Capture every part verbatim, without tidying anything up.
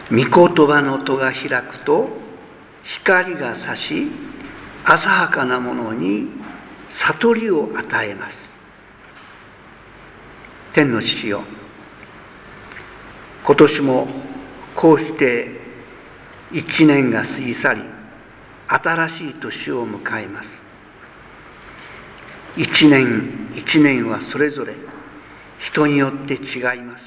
御言葉の戸が開くと光が差し、浅はかなものに悟りを与えます。天の父よ、今年もこうして一年が過ぎ去り、新しい年を迎えます。一年一年はそれぞれ人によって違います。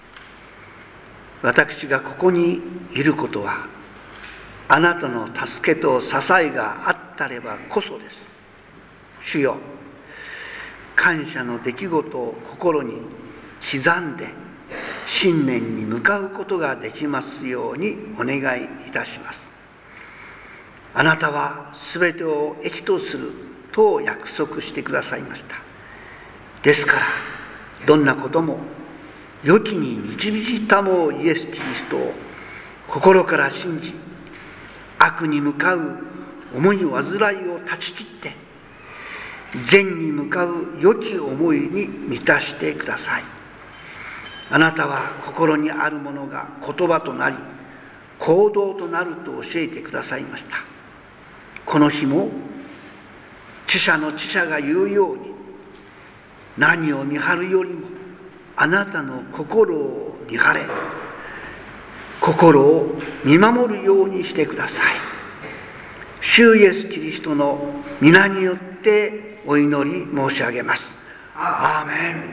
私がここにいることは、あなたの助けと支えがあったればこそです。主よ、感謝の出来事を心に刻んで、新年に向かうことができますようにお願いいたします。あなたはすべてを益とすると約束してくださいました。ですから、どんなことも良きに導いたもイエス・キリストを心から信じ、悪に向かう重い煩いを断ち切って、善に向かう良き思いに満たしてください。あなたは心にあるものが言葉となり、行動となると教えてくださいました。この日も、知者の知者が言うように、何を見張るよりも、あなたの心を見張れ、心を見守るようにしてください。主イエス・キリストの皆によってお祈り申し上げます。アーメン。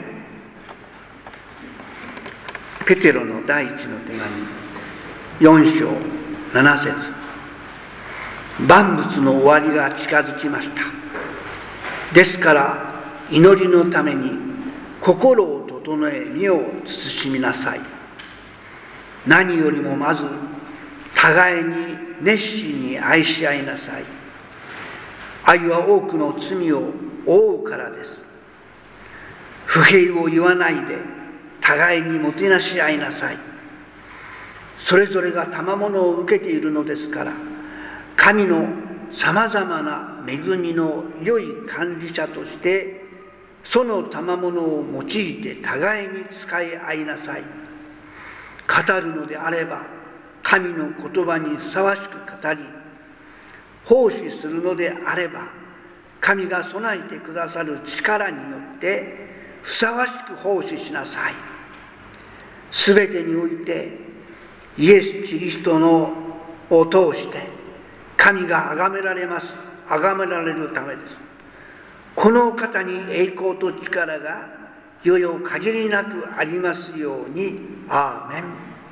ペテロの第一の手紙よん章なな節。万物の終わりが近づきました。ですから祈りのために心を整え、身を慎みなさい。何よりもまず互いに熱心に愛し合いなさい。愛は多くの罪を覆うからです。不平を言わないで互いにもてなし合いなさい。それぞれが賜物を受けているのですから、神のさまざまな恵みの良い管理者としてその賜物を用いて互いに使い合いなさい。語るのであれば神の言葉にふさわしく語り、奉仕するのであれば神が備えてくださる力によってふさわしく奉仕しなさい。すべてにおいてイエス・キリストのを通して神が崇められます。崇められるためです。この方に栄光と力が世々限りなくありますように。アーメン。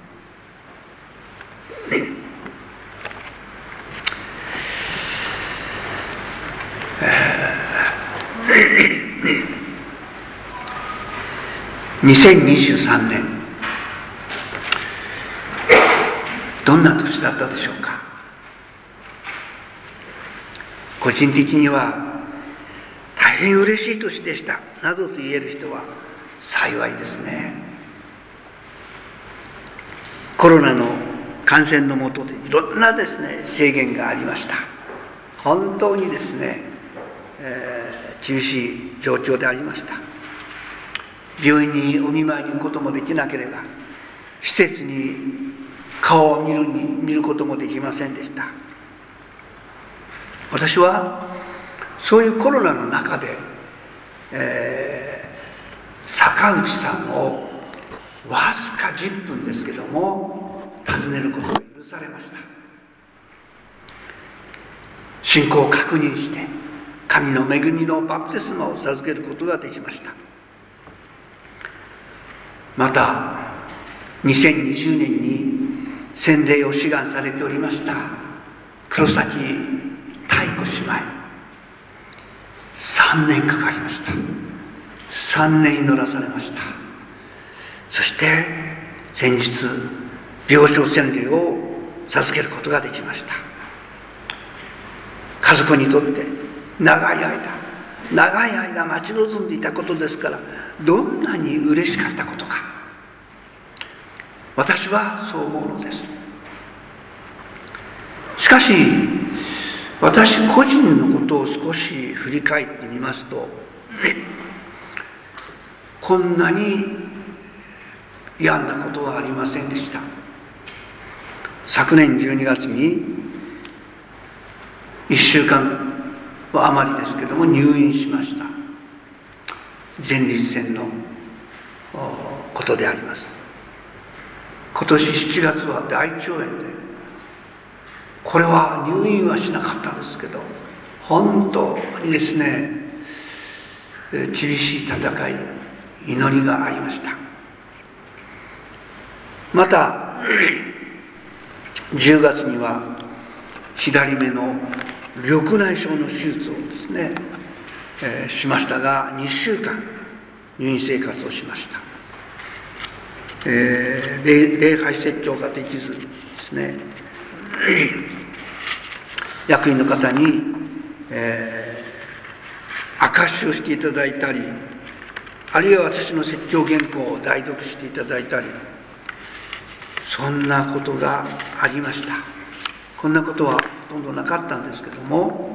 にせんにじゅうさんねん、どんな年だったでしょうか。個人的には大変嬉しい年でしたなどと言える人は幸いですね。コロナの感染の下でいろんなですね制限がありました。本当にですね、えー、厳しい状況でありました。病院にお見舞いに行くこともできなければ、施設に顔を見るに見ることもできませんでした。私はそういうコロナの中で、えー、坂内さんをわずかじゅっぷんですけども訪ねることが許されました。信仰を確認して神の恵みのバプテスマを授けることができました。またにせんにじゅうねんに洗礼を志願されておりました黒崎妙子姉妹、さんねんかかりました。さんねん祈らされました。そして先日病床洗礼を授けることができました。家族にとって長い間長い間待ち望んでいたことですから、どんなに嬉しかったことか、私はそう思うのです。しかし私個人のことを少し振り返ってみますと、こんなに病んだことはありませんでした。 昨年じゅうにがつにいっしゅうかん余りですけども入院しました。前立腺のことであります。今年しちがつは大腸炎で、これは入院はしなかったんですけど、本当にですね、厳しい戦い、祈りがありました。またじゅうがつには左目の緑内障の手術をですね、えー、しましたが、にしゅうかん入院生活をしました。えー、礼拝説教ができずですね、役員の方に、えー、証しをしていただいたり、あるいは私の説教原稿を代読していただいたり、そんなことがありました。こんなことはほとんどなかったんですけども、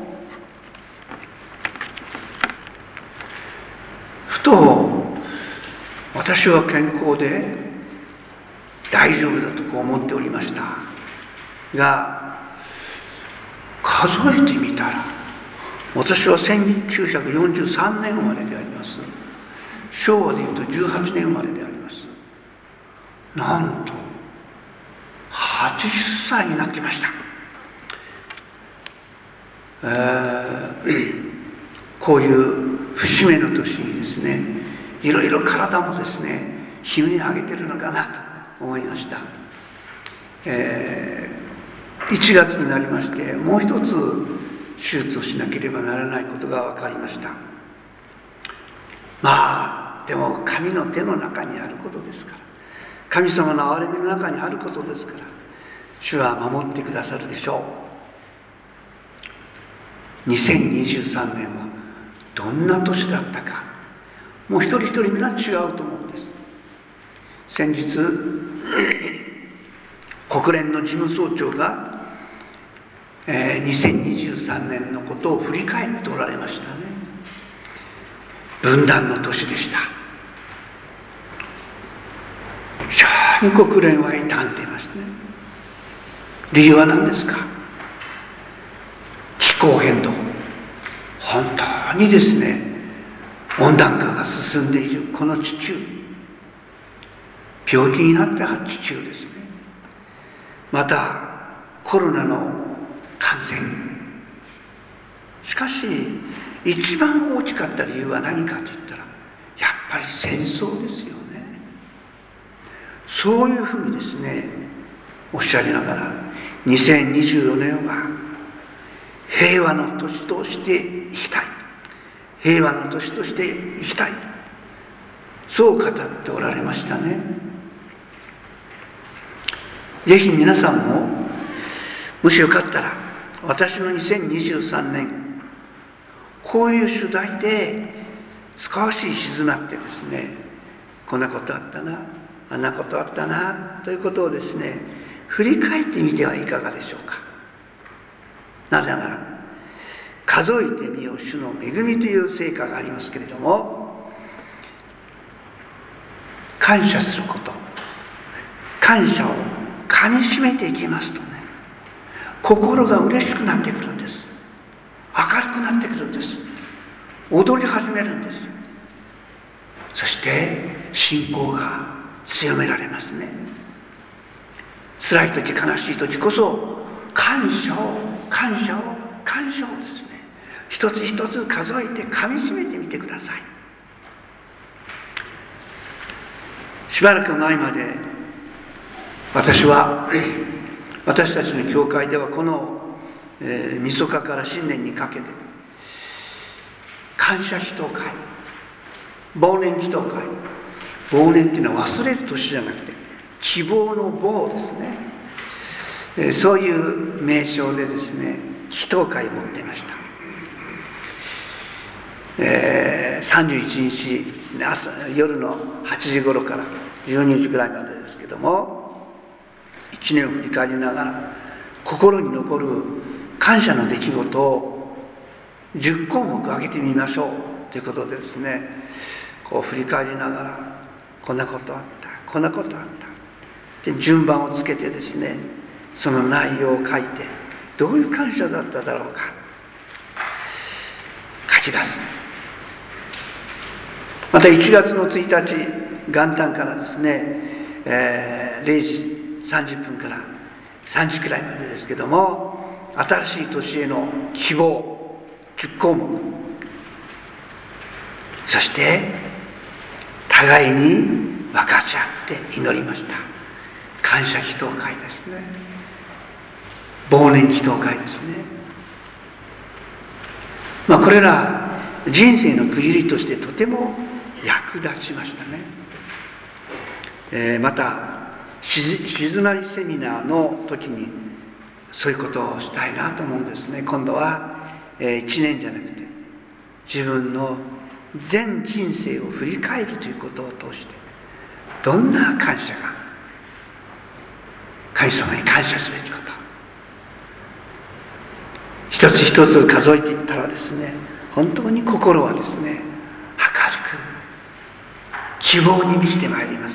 ふと私は健康で大丈夫だとこう思っておりましたが、数えてみたら、私はせんきゅうひゃくよんじゅうさんねん生まれであります。昭和でいうとじゅうはちねん生まれであります。なんとはちじゅっさいになっていました。えー、こういう節目の年にですね、いろいろ体もですね悲鳴を上げてるのかなと思いました。えー、いちがつになりまして、もう一つ手術をしなければならないことが分かりました。まあでも神の手の中にあることですから、神様の憐れみの中にあることですから、主は守ってくださるでしょう。にせんにじゅうさんねんはどんな年だったか、もう一人一人皆違うと思うんです。先日国連の事務総長が、えー、にせんにじゅうさんねんのことを振り返っておられましたね。分断の年でした。非常に国連は傷んでいましたね。理由は何ですか？気候変動、本当にですね温暖化が進んでいるこの地球、病気になった地球ですね。またコロナの感染。しかし一番大きかった理由は何かといったら、やっぱり戦争ですよね。そういうふうにですねおっしゃりながら、にせんにじゅうよねんは平和の年としていきたい、平和の年としていきたい、そう語っておられましたね。ぜひ皆さんも、もしよかったら私のにせんにじゅうさんねん、こういう主題で少し静まってですね、こんなことあったな、あんなことあったなということをですね振り返ってみてはいかがでしょうか。なぜなら、数えてみよ主の恵みという聖歌がありますけれども、感謝すること、感謝をかみしめていきますとね、心が嬉しくなってくるんです。明るくなってくるんです。踊り始めるんです。そして信仰が強められますね。辛い時、悲しい時こそ感謝を感謝を感謝をですね一つ一つ数えてかみしめてみてください。しばらく前まで私は私たちの教会ではこの、えー、みそかから新年にかけて感謝祈祷会、忘年祈祷会、忘年っていうのは忘れる年じゃなくて希望の棒ですね、えー、そういう名称でですね祈祷会を持っていました。えー、さんじゅういちにちですね、朝夜のはちじごろからじゅうにじぐらいまでですけども、いちねんを振り返りながら心に残る感謝の出来事をじゅっこうもく挙げてみましょうということでですね、こう振り返りながら、こんなことあった、こんなことあったで順番をつけてですねその内容を書いて、どういう感謝だっただろうか書き出す。またいちがつのついたち元旦からですね、えー、れいじさんじゅっぷんからさんじくらいまでですけども、新しい年への希望じゅっこうもく、そして互いに分かち合って祈りました。感謝祈祷会ですね。忘年祈祷会ですね。まあこれら人生の区切りとしてとても役立ちましたね。えー、また静なりセミナーの時にそういうことをしたいなと思うんですね。今度は、えー、いちねんじゃなくて自分の全人生を振り返るということを通して、どんな感謝が、神様に感謝すべきこと、一つ一つ数えていったらですね、本当に心はですね、明るく希望に満ちてまいります。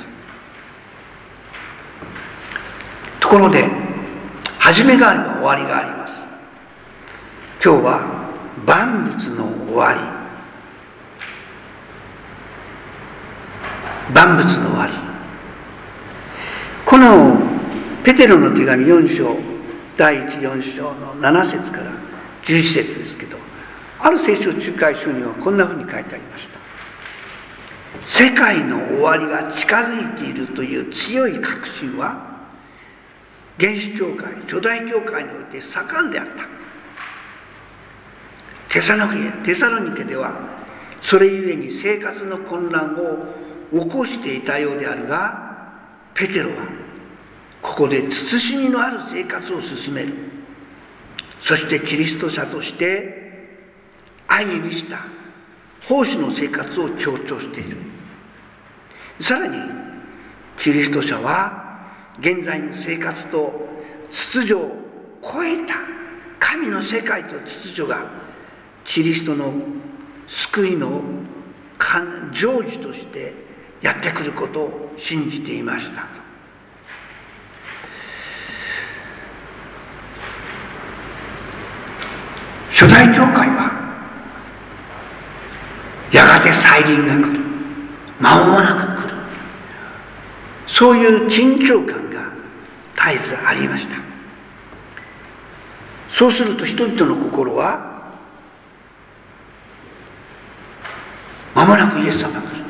ところで、始めがあれば終わりがあります。今日は万物の終わり、万物の終わり。このペテロの手紙よん章、だいいちよん章のなな節からじゅういち節ですけど、ある聖書仲介書にはこんなふうに書いてありました。世界の終わりが近づいているという強い確信は、原始教会、初代教会において盛んであった。テサロニケ、テサロニケではそれゆえに生活の混乱を起こしていたようであるが、ペテロはここで慎みのある生活を進める。そしてキリスト者として愛に満ちた奉仕の生活を強調している。さらにキリスト者は現在の生活と秩序を超えた神の世界と秩序がキリストの救いの成就としてやってくることを信じていました。初代教会はやがて再臨が来る、間もなく来る、そういう緊張感が絶えずありました。そうすると人々の心は間もなくイエス様が来る、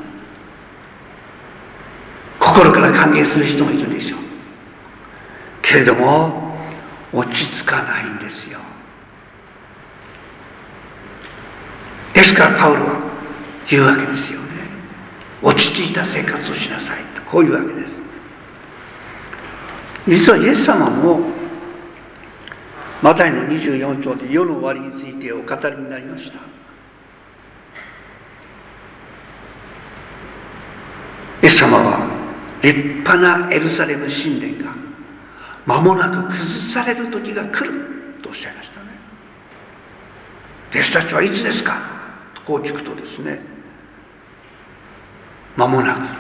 心から歓迎する人もいるでしょうけれども、落ち着かないんですよ。ですからパウロは言うわけですよね。落ち着いた生活をしなさいと、こういうわけです。実はイエス様もマタイのにじゅうよん章で世の終わりについてお語りになりました。イエス様は立派なエルサレム神殿が間もなく崩される時が来るとおっしゃいましたね。弟子たちはいつですか、こう聞くとですね、間もなく。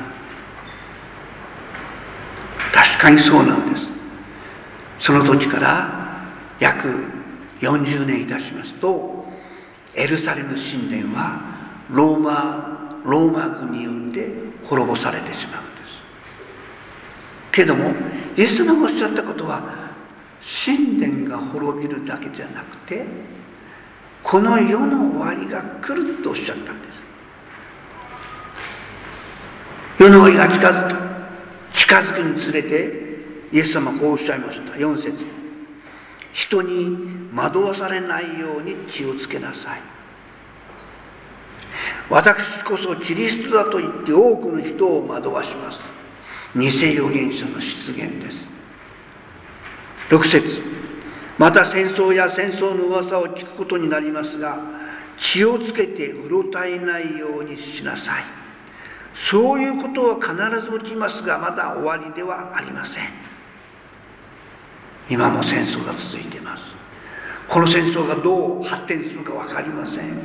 確かにそうなんです。その時から約よんじゅうねんいたしますと、エルサレム神殿はローマローマ軍によって滅ぼされてしまうんです。けどもイエス様がおっしゃったことは、神殿が滅びるだけじゃなくて、この世の終わりが来るとおっしゃったんです。世の終わりが近づく近づくにつれて、イエス様はこうおっしゃいました。よん節、人に惑わされないように気をつけなさい。私こそキリストだと言って多くの人を惑わします。偽預言者の出現です。ろく節、また戦争や戦争の噂を聞くことになりますが、気をつけてうろたえないようにしなさい。そういうことは必ず起きますが、まだ終わりではありません。今も戦争が続いています。この戦争がどう発展するか分かりません。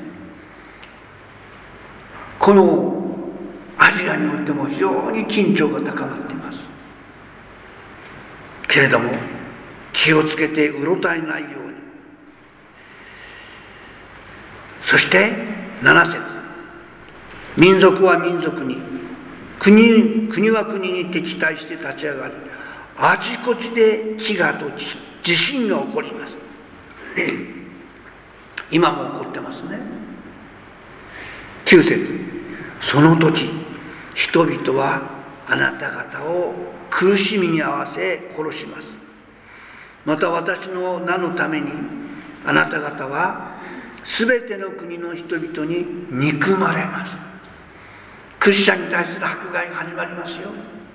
このアジアにおいても非常に緊張が高まっていますけれども、 気をつけてうろたえないように。そしてなな節、民族は民族に、国, 国は国に敵対して立ち上がり、あちこちで飢餓と地震が起こります。今も起こってますね。きゅう節、その時人々はあなた方を苦しみに合わせ殺します。また私の名のためにあなた方はすべての国の人々に憎まれます。クリスチャンに対する迫害が始まりますよ。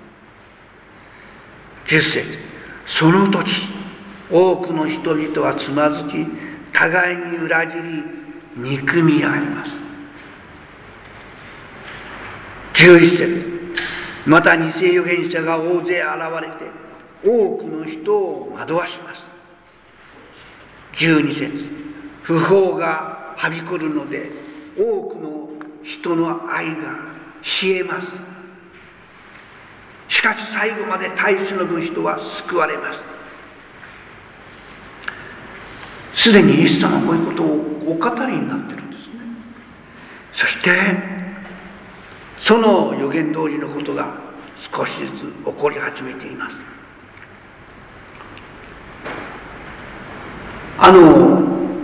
じゅっ節、その時多くの人々はつまずき、互いに裏切り憎み合います。じゅういち節、また偽預言者が大勢現れて多くの人を惑わします。じゅうに節、不法がはびこるので多くの人の愛が冷えます。しかし最後まで耐え忍ぶ人は救われます。すでにイエス様はこういうことをお語りになってるんですね。そしてその予言通りのことが少しずつ起こり始めています。あの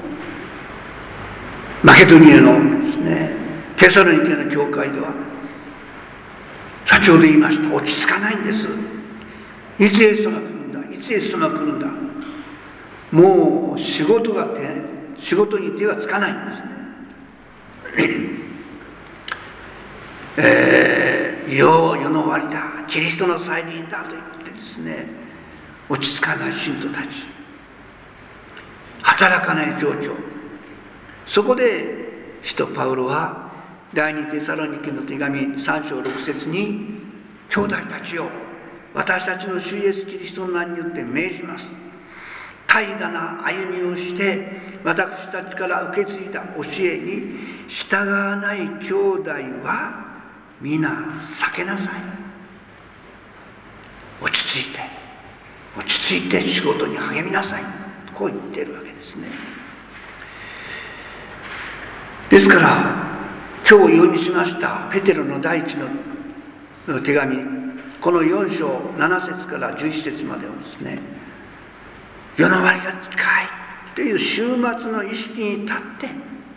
マケドニアのですね、テサロニケの教会では先ほど言いました、落ち着かないんです。いつイエス様が来るんだ、いつイエス様が来るんだ。もう仕事が手仕事に手がつかないんですね。えー、世, 世の終わりだ、キリストの再臨だと言ってですね、落ち着かない信徒たち、働かない情緒。そこで使徒パウロは第二テサロニケの手紙さん章ろく節に、兄弟たちよ、私たちの主イエスキリストの名によって命じます。怠惰な歩みをして私たちから受け継いだ教えに従わない兄弟は皆避けなさい。落ち着いて落ち着いて仕事に励みなさい、こう言っているわけですね。ですから今日お読みしましたペテロの第一の手紙、このよん章なな節からじゅういち節まではですね、世の終わりが近いという終末の意識に立って、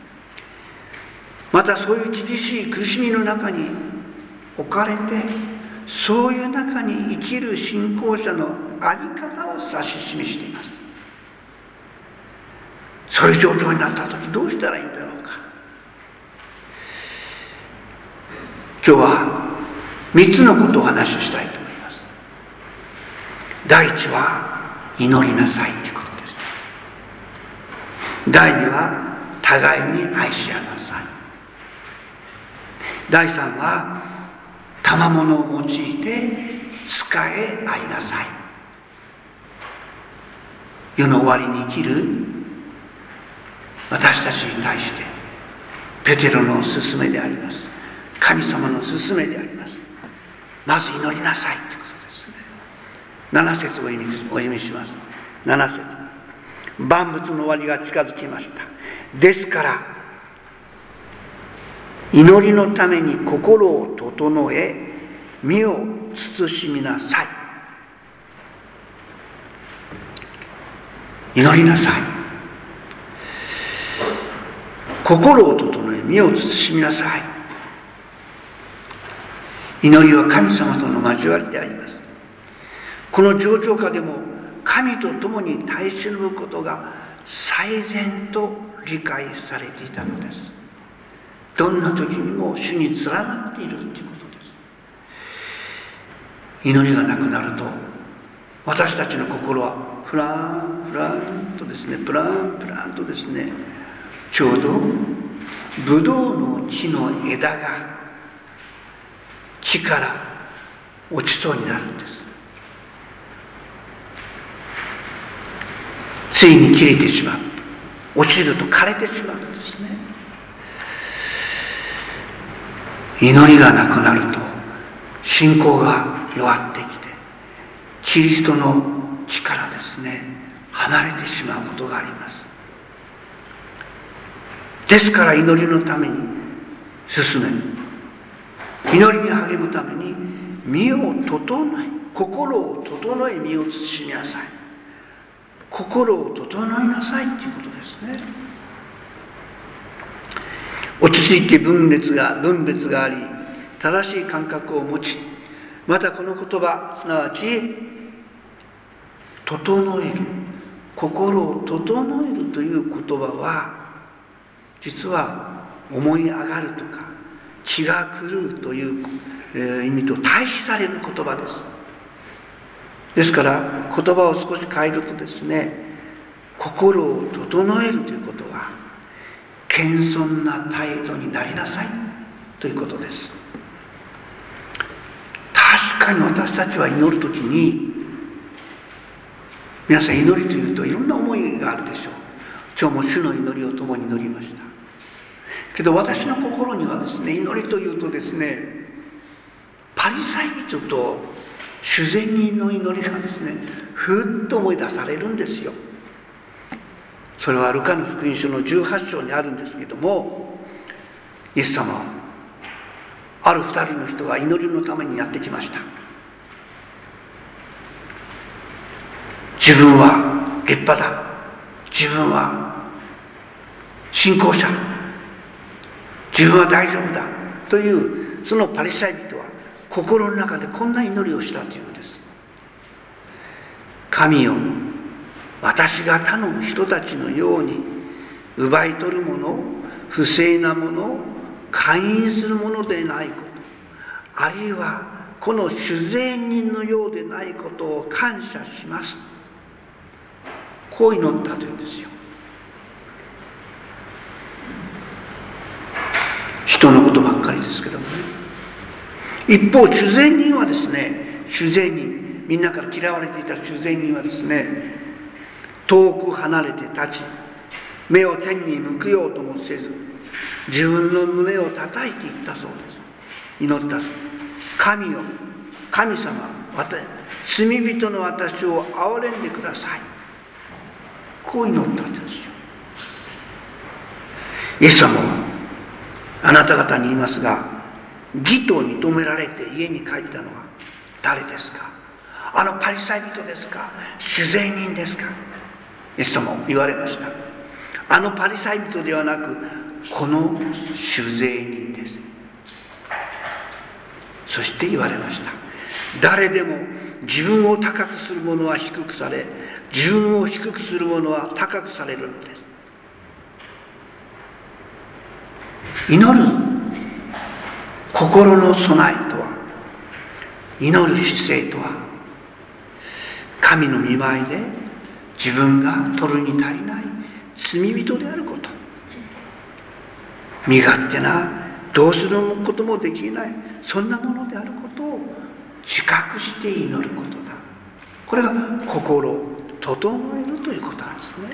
またそういう厳しい苦しみの中に置かれて、そういう中に生きる信仰者の在り方を指し示しています。そういう状況になった時どうしたらいいんだろうか。今日はみっつのことをお話ししたいと思います。第一は祈りなさいということです。第二は互いに愛し合いなさい。第三は賜物を用いて使え合いなさい。世の終わりに生きる私たちに対してペテロの勧めであります。神様の勧めであります。まず祈りなさいということですね。なな節をお読みします。なな節、万物の終わりが近づきました。ですから祈りのために心を整え身を慎みなさい。祈りなさい。心を整え身を慎みなさい。祈りは神様との交わりであります。この状況下でも神と共に耐え忍ぶことが最善と理解されていたのです。どんな時にも主に連なっているということです。祈りがなくなると私たちの心はフランフランとですね、プランプランとですね、ちょうどブドウの木の枝が木から落ちそうになるんです。ついに切れてしまう、落ちると枯れてしまうんですね。祈りがなくなると信仰が弱ってきて、キリストの力ですね、 離れてしまうことがあります。ですから祈りのために進め、祈りに励むために身を整え、心を整え身を慎みなさい。心を整えなさいということですね。落ち着いて分別が分別があり、正しい感覚を持ち、またこの言葉、すなわち整える、心を整えるという言葉は、実は思い上がるとか気が狂うという、えー、意味と対比される言葉です。ですから言葉を少し変えるとですね、心を整えるということは謙遜な態度になりなさいということです。確かに私たちは祈るときに、皆さん祈りというといろんな思いがあるでしょう。今日も主の祈りを共に祈りましたけど、私の心にはですね、祈りというとですね、パリサイ人と主善人の祈りがですね、ふっと思い出されるんですよ。それはルカの福音書のじゅうはち章にあるんですけども、イエス様はある二人の人が祈りのためにやってきました。自分は立派だ、自分は信仰者、自分は大丈夫だという、そのパリサイ人は心の中でこんな祈りをしたというんです。神よ、私が他の人たちのように奪い取るもの、不正なもの、姦淫するものでないこと、あるいはこの主税人のようでないことを感謝します。こう祈ったというんですよ。人のことばっかりですけどもね。一方、主税人はですね、主税人、みんなから嫌われていた主税人はですね、遠く離れて立ち、目を天に向くようともせず、自分の胸を叩いていったそうです。祈ったそうです。神よ、神様、罪人の私を憐れんでください。こう祈ったんですよ。イエス様はあなた方に言いますが、義と認められて家に帰ったのは誰ですか？あのパリサイ人ですか？主税人ですか？イエス様も言われました。あのパリサイ人ではなく、この主税人です。そして言われました。誰でも自分を高くする者は低くされ、自分を低くする者は高くされるのです。祈る心の備えとは、祈る姿勢とは、神の御前で自分が取るに足りない罪人であること、身勝手などうすることもできない、そんなものであることを自覚して祈ることだ。これが心を整えるということなんですね。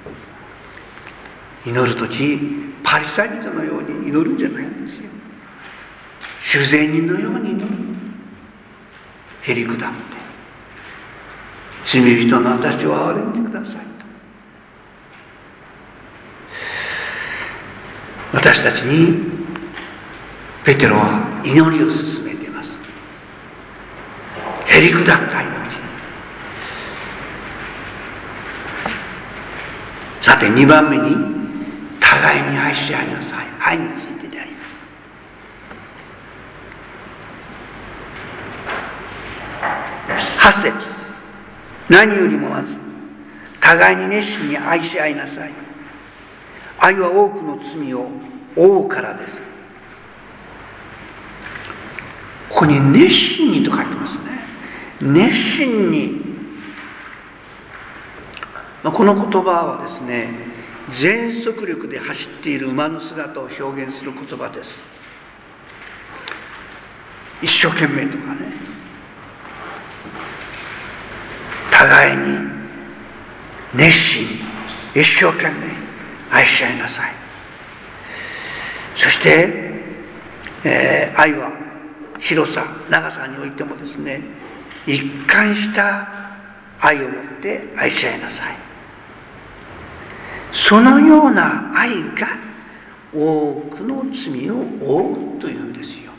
祈るときパリサイ人のように祈るんじゃないんですよ。主税人のように祈る。へりくだって、罪人の私を憐れんでくださいと。私たちにペテロは祈りを進めています。へりくだった祈り。さてにばんめに、互いに愛し合いなさい。愛についてであります。はち節、何よりもまず互いに熱心に愛し合いなさい。愛は多くの罪を負うからです。ここに熱心にと書いてますね。熱心に、まあ、この言葉はですね、全速力で走っている馬の姿を表現する言葉です。一生懸命とかね、互いに熱心に一生懸命愛し合いなさい。そして、えー、愛は広さ長さにおいてもですね、一貫した愛を持って愛し合いなさい。 そのような愛が多くの罪を負うというんですよ。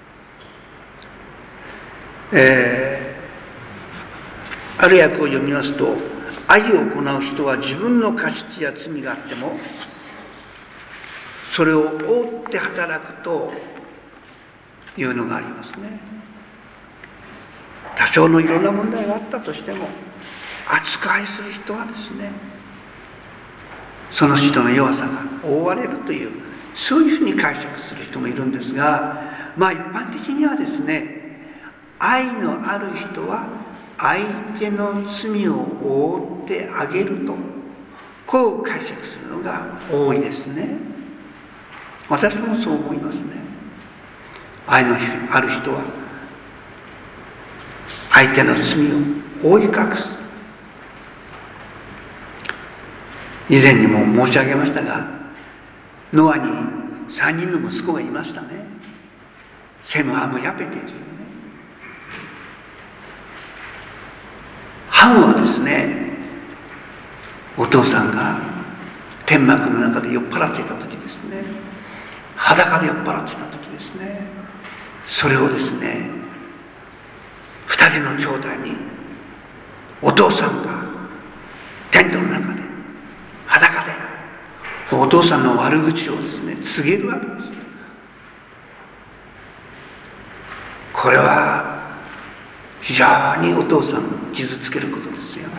えー、ある訳を読みますと、愛を行う人は自分の過失や罪があってもそれを覆って働くというのがありますね。多少のいろんな問題があったとしても、扱いする人はですね、その人の弱さが覆われるという、そういうふうに解釈する人もいるんですが、まあ一般的にはですね、愛のある人は相手の罪を覆ってあげると、こう解釈するのが多いですね。私もそう思いますね。愛のある人は相手の罪を覆い隠す。以前にも申し上げましたが、ノアにさんにんの息子がいましたね。セム、ハム、ヤペテというね。ハムはですね、お父さんが天幕の中で酔っ払っていた時ですね、裸で酔っ払っていた時ですね、それをですね、二人の兄弟にお父さんがテントの中で裸でお父さんの悪口をですね告げるわけです。これは非常にお父さんを傷つけることですよね。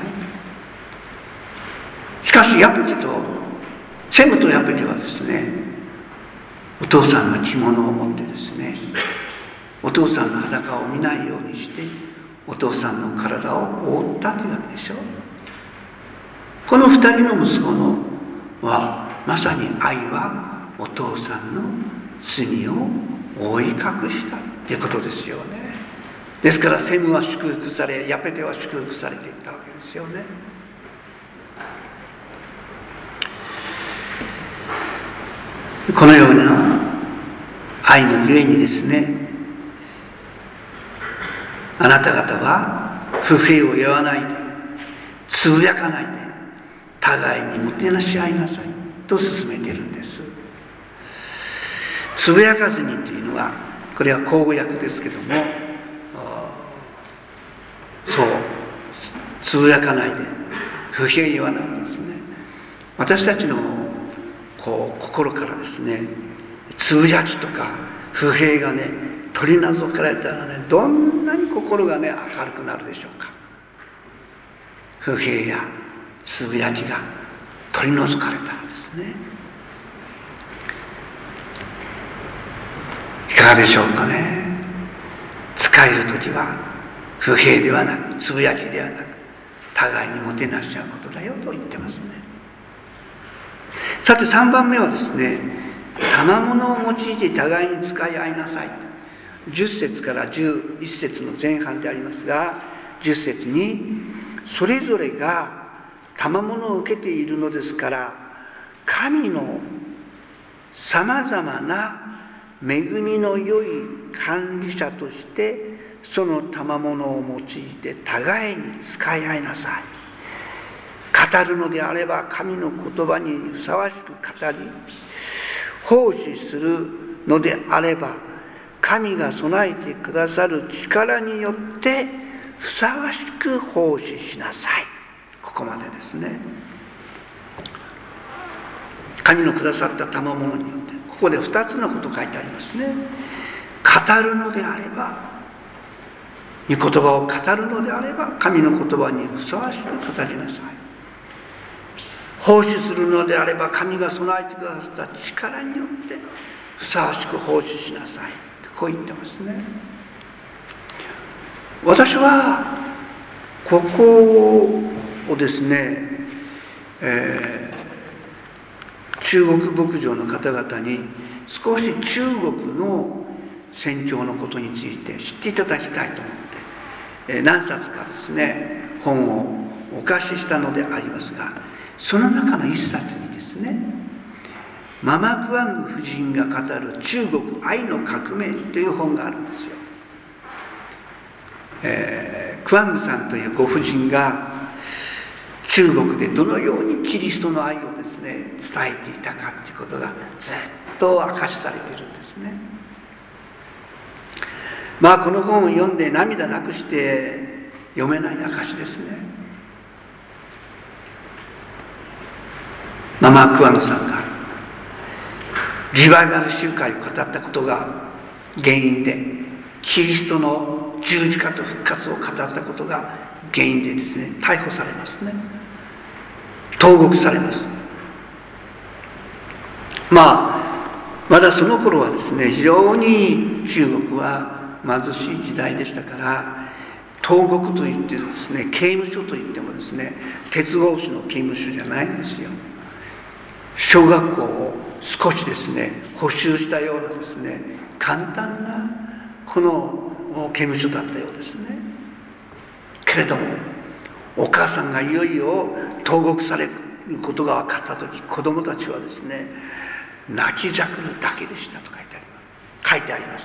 しかしヤペテとセムとヤペテはですね、お父さんの着物を持ってですね、お父さんの裸を見ないようにしてお父さんの体を覆ったというわけでしょう。この二人の息子のはまさに愛はお父さんの罪を覆い隠したということですよね。ですからセムは祝福され、ヤペテは祝福されていったわけですよね。このような愛のゆえにですね、あなた方は不平を言わないで、つぶやかないで、互いにもてなし合いなさいと勧めているんです。つぶやかずにというのは、これは口語訳ですけども、そうつぶやかないで、不平言わないんですね。私たちのこう心からですね、つぶやきとか不平がね取り除かれたらね、どんなに心がね明るくなるでしょうか。不平やつぶやきが取り除かれたらですね、いかがでしょうかね。使えるときは不平ではなく、つぶやきではなく、互いにもてなし合うことだよと言ってますね。さてさんばんめはですね、賜物を用いて互いに使い合いなさい、じゅっ節からじゅういち節の前半でありますが、じゅっ節に、それぞれが賜物を受けているのですから、神のさまざまな恵みの良い管理者としてその賜物を用いて互いに使い合いなさい。語るのであれば神の言葉にふさわしく語り、奉仕するのであれば神が備えてくださる力によってふさわしく奉仕しなさい。ここまでですね。神のくださった賜物によって、ここでふたつのこと書いてありますね。語るのであれば、御言葉を語るのであれば神の言葉にふさわしく語りなさい。奉仕するのであれば神が備えてくださった力によってふさわしく奉仕しなさい、こう言ってますね。私はここをですね、えー、中国牧場の方々に少し中国の宣教のことについて知っていただきたいと思って、えー、何冊かですね本をお貸ししたのでありますが、その中の一冊にですね、ママクワング夫人が語る中国愛の革命という本があるんですよ。えー、クワングさんというご婦人が中国でどのようにキリストの愛をですね伝えていたかということがずっと明かしされているんですね。まあこの本を読んで涙なくして読めない証ですね。ママクワノさんがリバイバル集会を語ったことが原因で、キリストの十字架と復活を語ったことが原因でですね逮捕されますね。投獄されます。まあまだその頃はですね非常に中国は貧しい時代でしたから、投獄といってですね刑務所といってもですね鉄格子の刑務所じゃないんですよ。小学校を少しですね補修したようなですね簡単なこの刑務所だったようですね。けれどもお母さんがいよいよ投獄されることが分かった時、子供たちはですね泣きじゃくるだけでしたと書いてあります。書いてあります。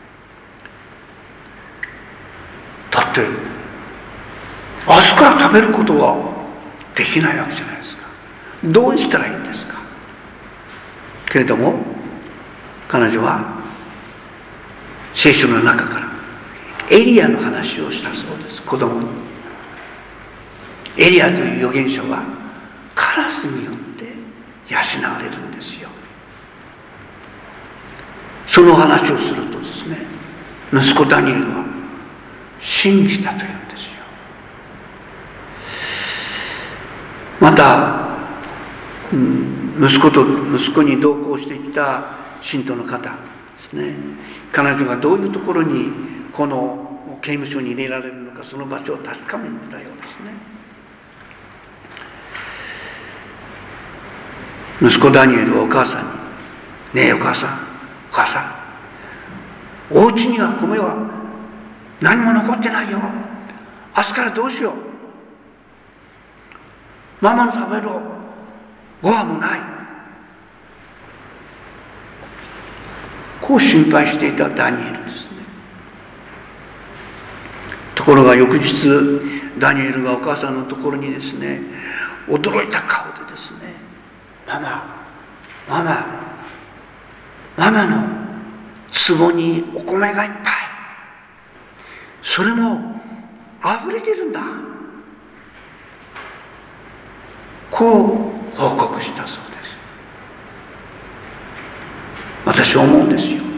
だって明日から食べることはできないわけじゃないですか。どうしたらいいんですか。けれども彼女は聖書の中からエリアの話をしたそうです。子供に。エリアという預言者はカラスによって養われるんですよ。その話をするとですね息子ダニエルは信じたというんですよ。また、うん、息子と息子に同行していた信徒の方ですね、彼女がどういうところにこの刑務所に入れられるのか、その場所を確かめたようですね。息子ダニエルはお母さんに「ねえお母さん、お母さん、お家には米は何も残ってないよ。明日からどうしよう。ママの食べるご飯もない」こう心配していたダニエルですね。ところが翌日ダニエルがお母さんのところにですね驚いた顔でですね「ママママママの壺にお米がいっぱい、それも溢れてるんだ」こう報告したそうです。私は思うんですよ。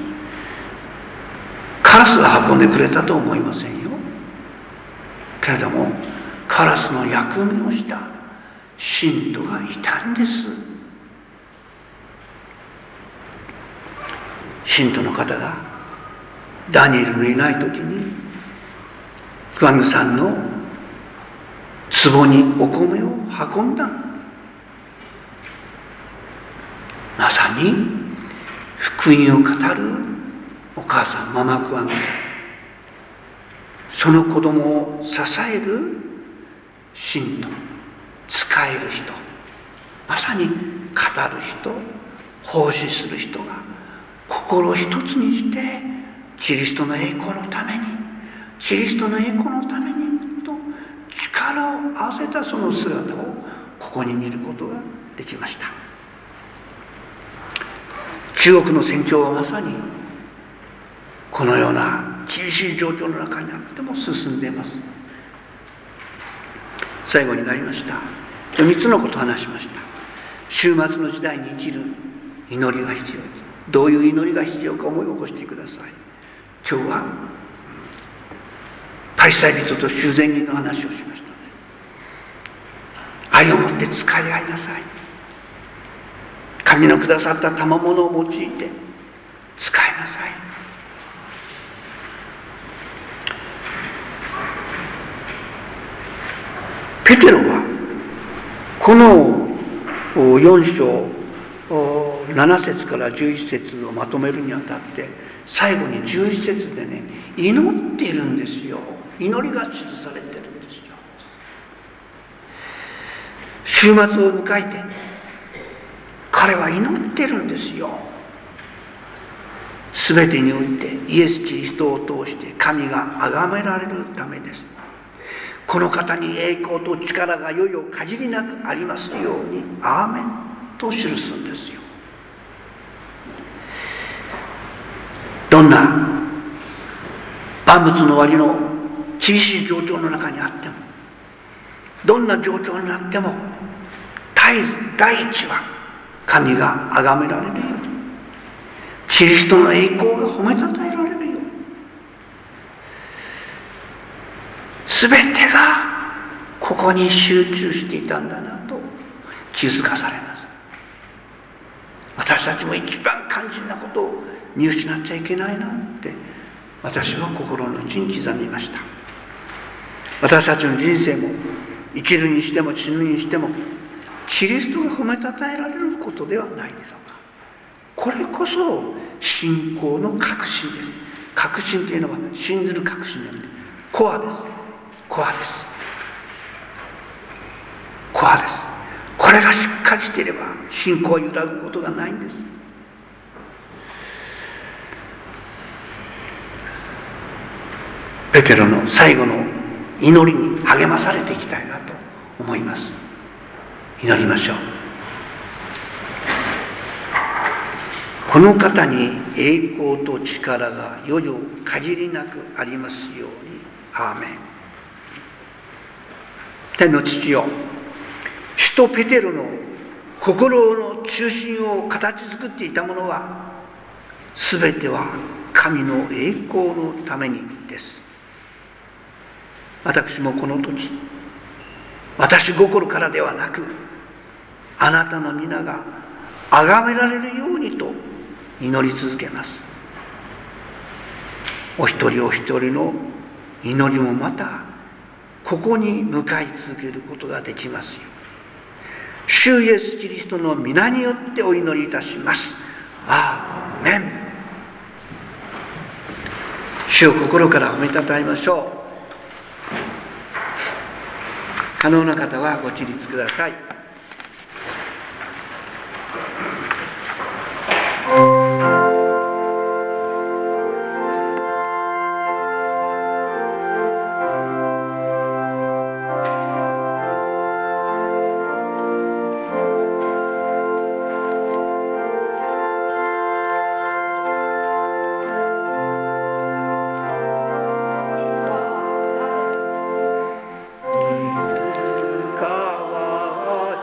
カラスが運んでくれたと思いませんよ。けれどもカラスの役目をした信徒がいたんです。信徒の方がダニエルのいない時にクワングさんの壺にお米を運んだ。まさに福音を語るお母さんママクワングさん、その子供を支える信徒、仕える人、まさに語る人、奉仕する人が心一つにしてキリストの栄光のために、キリストの栄光のためにと力を合わせたその姿をここに見ることができました。中国の宣教はまさにこのような厳しい状況の中にあっても進んでいます。最後になりました。みっつのことを話しました。終末の時代に生きる祈りが必要です。どういう祈りが必要か思い起こしてください。今日はパリサイ人と修善人の話をしました。愛を持って使い合いなさい。神のくださった賜物を用いて使いなさい。ペテロはこのよん章なな節からじゅういち節をまとめるにあたって最後にじゅういち節でね祈っているんですよ。祈りが記されてるんですよ。終末を迎えて彼は祈ってるんですよ。すべてにおいてイエス・キリストを通して神が崇められるためです。 この方に栄光と力がよよ限りなくありますように、アーメンと記すんですよ。どんな万物の終わりの厳しい状況の中にあっても、どんな状況になっても、絶えず第一は神が崇められるように、キリストの栄光が褒めたたえられるように、全てがここに集中していたんだなと気づかされます。私たちも一番肝心なことを見失っちゃいけないなって私は心の内に刻みました。私たちの人生も生きるにしても死ぬにしても、キリストが褒めたたえられることではないでしょうか。これこそ信仰の確信です。確信というのは信ずる確信なので、コアです。コアです。コアです。これがしっかりしていれば信仰は揺らぐことがないんです。ペテロの最後の祈りに励まされていきたいなと思います。祈りましょう。この方に栄光と力が世々限りなくありますように。アーメン。天の父よ、使徒ペテロの心の中心を形作っていたものは、すべては神の栄光のためにです。私もこの時、私心からではなく、あなたの皆が崇められるようにと祈り続けます。お一人お一人の祈りもまたここに向かい続けることができますよ。主イエスキリストの皆によってお祈りいたします。アーメン。主を心から褒めたたえましょう。可能な方はご起立ください。川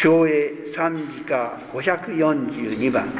長英賛美歌ごひゃくよんじゅうにばん。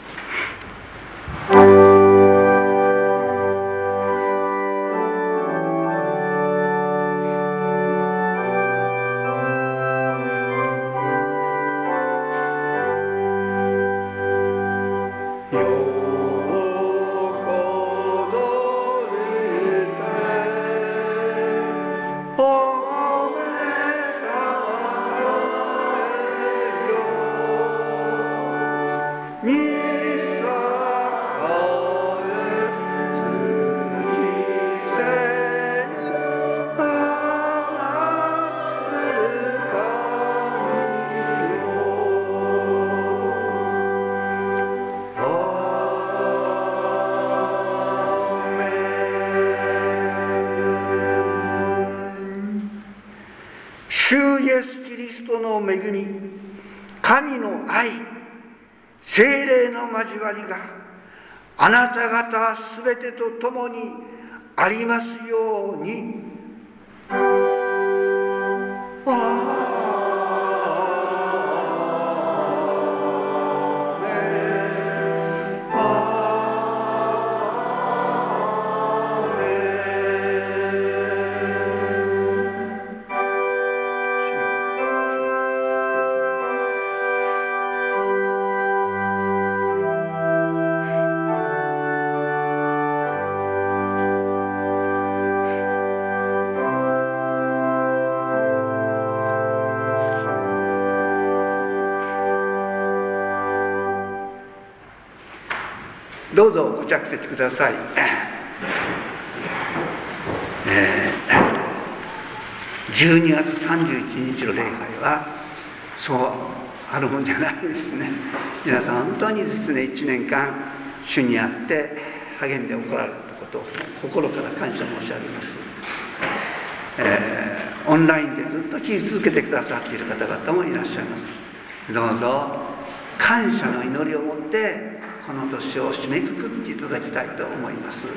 主イエス・キリストの恵み、神の愛、聖霊の交わりがあなた方すべてと共にありますように。アーメン、アーメどうぞご着席ください。えー、じゅうにがつさんじゅういちにちの礼拝はそうあるもんじゃないですね。皆さん本当に実ねいちねんかん主にあって励んでおられたことを心から感謝申し上げます。えー、オンラインでずっと聞き続けてくださっている方々もいらっしゃいます。どうぞ感謝の祈りを持ってこの年を締めくくっていただきたいと思います。